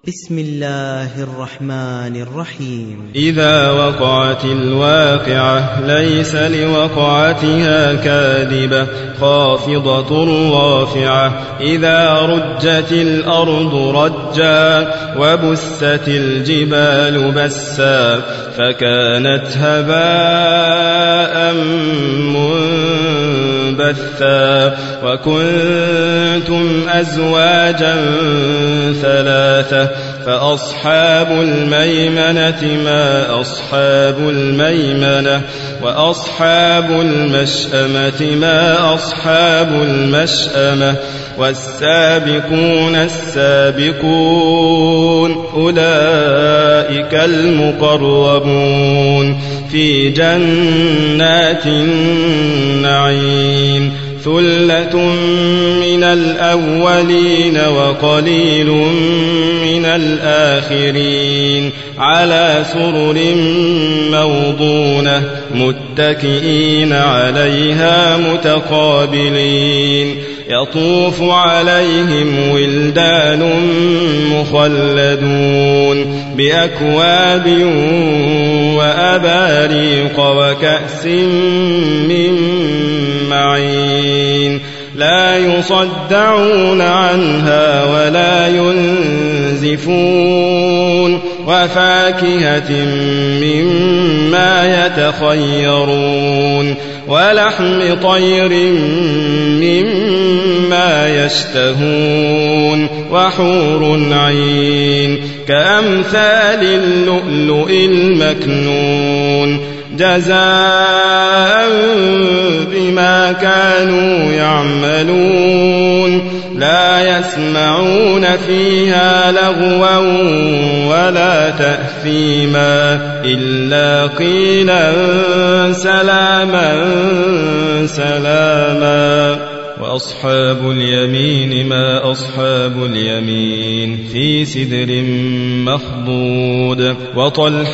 بسم الله الرحمن الرحيم. إذا وقعت الواقعة ليس لوقعتها كاذبة خافضة رافعة إذا رجت الأرض رجا وبست الجبال بسا فكانت هباء منبثا وكنتم أزواجا ثلاثة فأصحاب الميمنة ما أصحاب الميمنة وأصحاب المشأمة ما أصحاب المشأمة والسابقون السابقون أولئك المقربون في جنات النعيم ثلة من الأولين وقليل من الآخرين على سرر موضونة متكئين عليها متقابلين يطوف عليهم ولدان مخلدون بأكواب وأباريق وكأس من معين لا يصدعون عنها ولا ينزفون وفاكهة مما يتخيرون ولحم طير مما يشتهون وحور عين كأمثال اللؤلؤ المكنون جزاء بما كانوا يعملون لا يسمعون فيها لغوا ولا تأثيما إلا قيلا سلاما سلاما وأصحاب اليمين ما أصحاب اليمين في سدر مخضود وطلح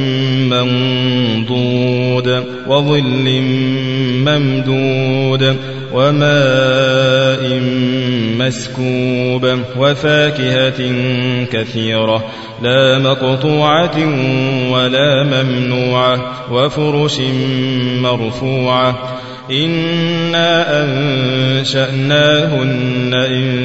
منضود وظل ممدود وماء مسكوب وفاكهة كثيرة لا مقطوعة ولا ممنوعة وفرش مرفوعة إنا أنشأناهن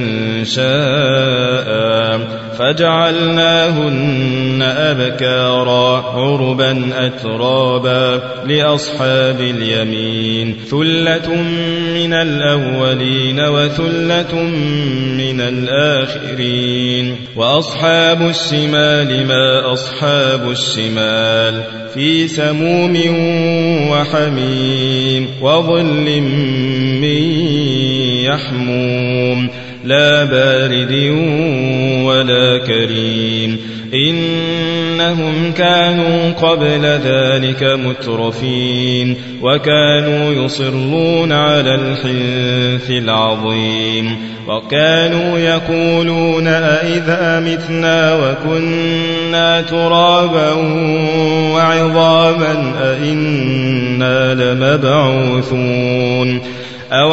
إنشاء فجعلناهن أبكارا عربا أترابا لأصحاب اليمين ثلة من الأولين وثلة من الآخرين وأصحاب الشمال ما أصحاب الشمال في سموم وحميم وظل من يحموم لا بارد ولا كريم إنهم كانوا قبل ذلك مترفين وكانوا يصرون على الحنث العظيم وكانوا يقولون أئذا متنا وكنا ترابا وعظاما أئنا لمبعوثون أو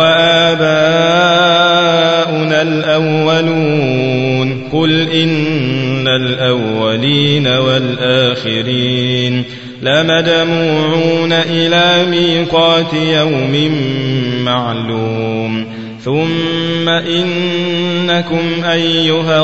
آباؤنا الأولون قل إن الأولين والآخرين لمجموعون إلى ميقات يوم معلوم ثم إنكم أيها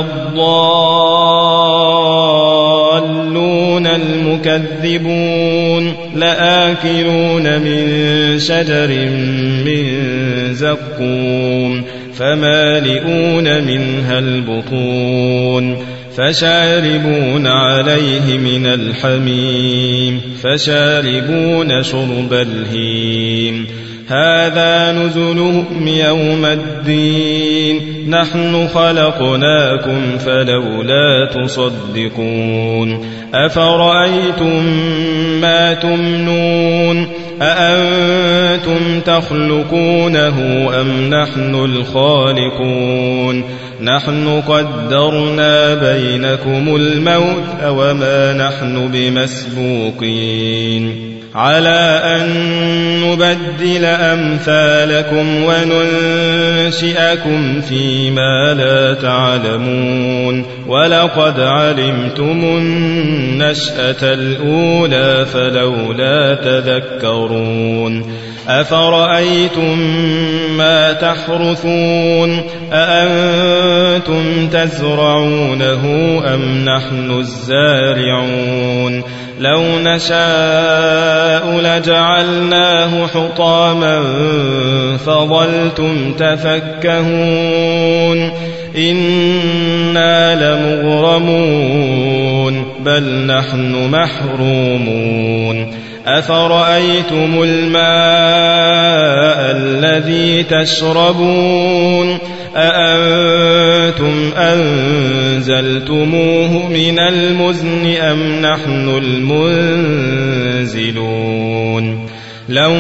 الضالون المكذبون لآكلون من شجر من زقوم فمالئون منها البطون فشاربون عليه من الحميم فشاربون شرب الهيم هذا نزلهم يوم الدين نحن خلقناكم فلولا تصدقون أفرأيتم ما تمنون أأنتم تخلقونه أم نحن الخالقون نحن قدرنا بينكم الموت وما نحن بمسبوقين على أن نبدل أمثالكم وننشئكم فيما لا تعلمون ولقد علمتم النشأة الأولى فلولا تذكرون أفرأيتم ما تحرثون أأنتم تزرعونه أم نحن الزارعون لو نشاء لجعلناه حطاما فظلتم تفكهون إنا لمغرمون بل نحن محرومون أفرأيتم الماء الذي تشربون أأنتم أنزلتموه من المزن أم نحن المنزلون لو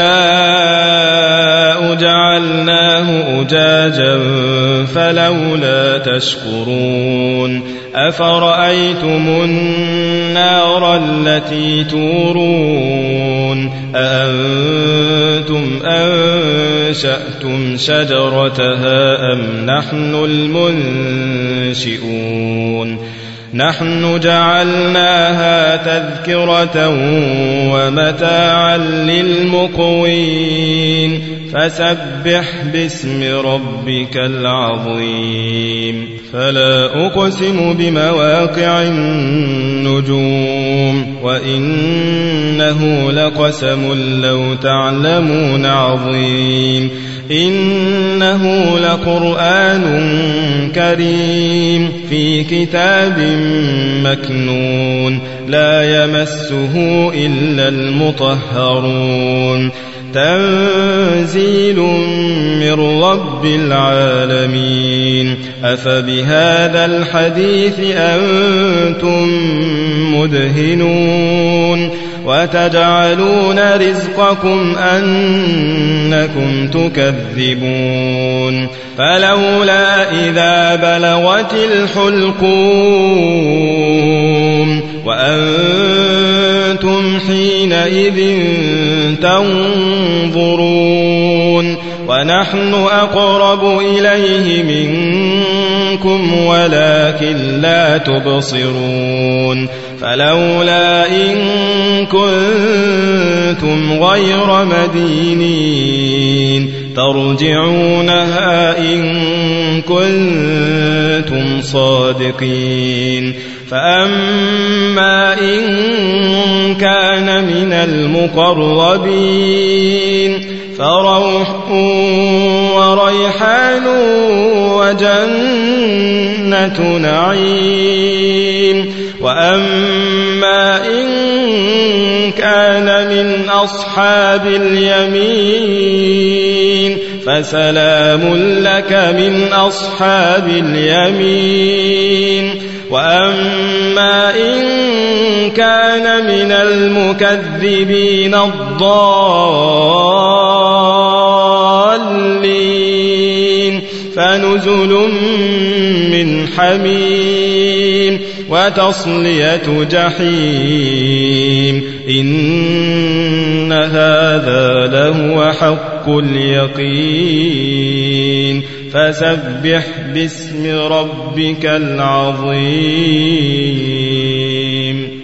نشاء جعلناه أجاجا فلولا تشكرون أفرأيتم النار التي تورون أأنتم أنشأتم شجرتها أم نحن المنشئون نحن جعلناها تذكرة ومتاعا للمقوين فسبح باسم ربك العظيم فلا أقسم بمواقع النجوم وإنه لقسم لو تعلمون عظيم إنه لقرآن كريم في كتاب مكنون لا يمسه إلا المطهرون تنزيل من رب العالمين أفبهذا الحديث أنتم مدهنون وتجعلون رزقكم أنكم تكذبون فلولا إذا بلغت الحلقوم وأنتم حينئذ تنظرون ونحن أقرب إليه منكم ولكن لا تبصرون فلولا إن كنتم غير مدينين ترجعونها إن كنتم صادقين فأما إن كان من المقربين فروح وريحان وجنة نعيم وأما إن كان من أصحاب اليمين فسلام لك من أصحاب اليمين وأما إن كان من المكذبين الضالين فنزل من حميم وتصلية جحيم إن هذا لهو حق اليقين فسبح باسم ربك العظيم